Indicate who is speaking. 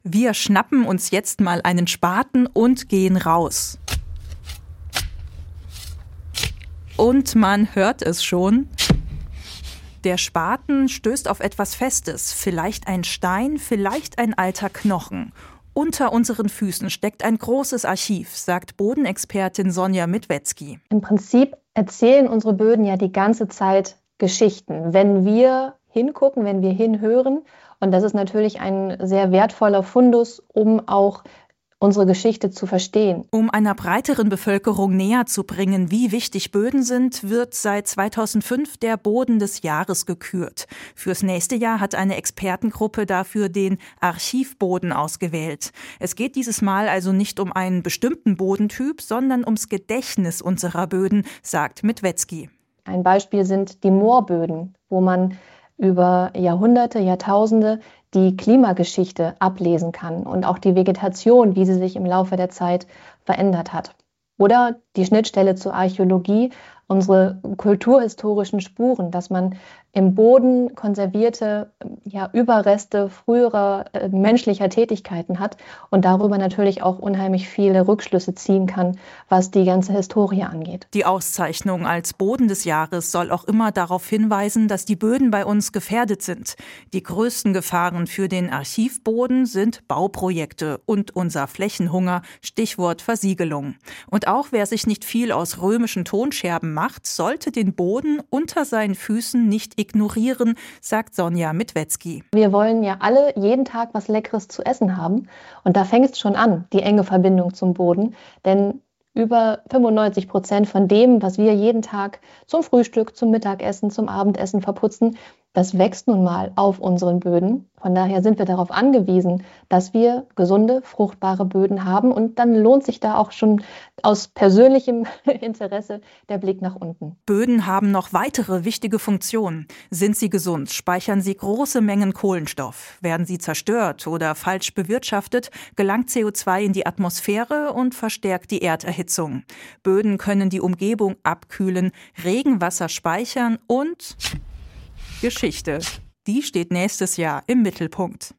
Speaker 1: Wir schnappen uns jetzt mal einen Spaten und gehen raus. Und man hört es schon. Der Spaten stößt auf etwas Festes, vielleicht ein Stein, vielleicht ein alter Knochen. Unter unseren Füßen steckt ein großes Archiv, sagt Bodenexpertin Sonja Mitwetzki.
Speaker 2: Im Prinzip erzählen unsere Böden ja die ganze Zeit Geschichten, wenn wir hingucken, wenn wir hinhören. Und das ist natürlich ein sehr wertvoller Fundus, um auch unsere Geschichte zu verstehen.
Speaker 1: Um einer breiteren Bevölkerung näher zu bringen, wie wichtig Böden sind, wird seit 2005 der Boden des Jahres gekürt. Fürs nächste Jahr hat eine Expertengruppe dafür den Archivboden ausgewählt. Es geht dieses Mal also nicht um einen bestimmten Bodentyp, sondern ums Gedächtnis unserer Böden, sagt Mitwetzki.
Speaker 2: Ein Beispiel sind die Moorböden, wo man über Jahrhunderte, Jahrtausende die Klimageschichte ablesen kann und auch die Vegetation, wie sie sich im Laufe der Zeit verändert hat. Oder die Schnittstelle zur Archäologie, unsere kulturhistorischen Spuren, dass man im Boden konservierte Überreste früherer menschlicher Tätigkeiten hat und darüber natürlich auch unheimlich viele Rückschlüsse ziehen kann, was die ganze Historie angeht.
Speaker 1: Die Auszeichnung als Boden des Jahres soll auch immer darauf hinweisen, dass die Böden bei uns gefährdet sind. Die größten Gefahren für den Archivboden sind Bauprojekte und unser Flächenhunger, Stichwort Versiegelung. Und auch wer sich nicht viel aus römischen Tonscherben macht, sollte den Boden unter seinen Füßen nicht ignorieren, sagt Sonja Mitwetzki.
Speaker 2: Wir wollen ja alle jeden Tag was Leckeres zu essen haben. Und da fängt es schon an, die enge Verbindung zum Boden. Denn über 95% von dem, was wir jeden Tag zum Frühstück, zum Mittagessen, zum Abendessen verputzen, das wächst nun mal auf unseren Böden. Von daher sind wir darauf angewiesen, dass wir gesunde, fruchtbare Böden haben. Und dann lohnt sich da auch schon aus persönlichem Interesse der Blick nach unten.
Speaker 1: Böden haben noch weitere wichtige Funktionen. Sind sie gesund, speichern sie große Mengen Kohlenstoff. Werden sie zerstört oder falsch bewirtschaftet, gelangt CO2 in die Atmosphäre und verstärkt die Erderhitzung. Böden können die Umgebung abkühlen, Regenwasser speichern und Geschichte. Die steht nächstes Jahr im Mittelpunkt.